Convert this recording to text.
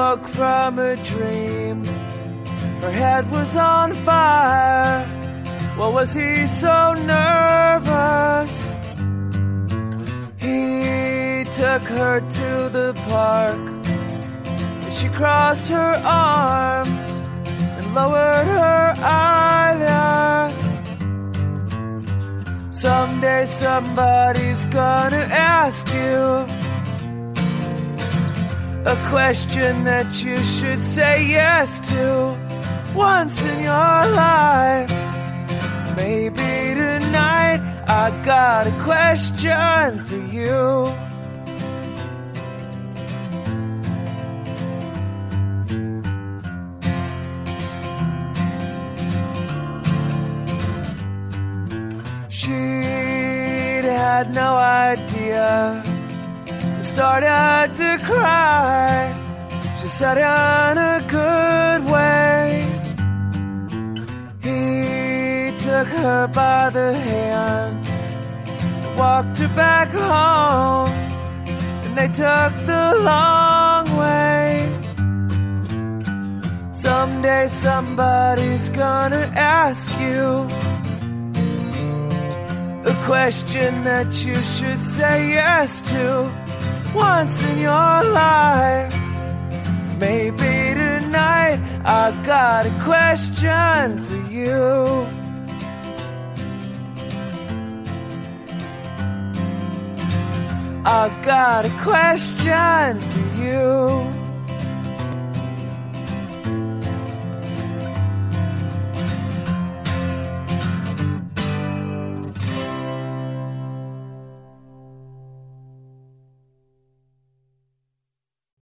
woke from a dream. Her head was on fire. Well, was he so nervous? He took her to the park. She crossed her arms and lowered her eyelids. Someday somebody's gonna ask you a question that you should say yes to once in your life. Maybe tonight I got a question for you. She'd had no idea. Started to cry. She said in a good way. He took her by the hand, walked her back home, and they took the long way. Someday somebody's gonna ask you a question that you should say yes to once in your life. Maybe tonight I got a question for you. I got a question for you.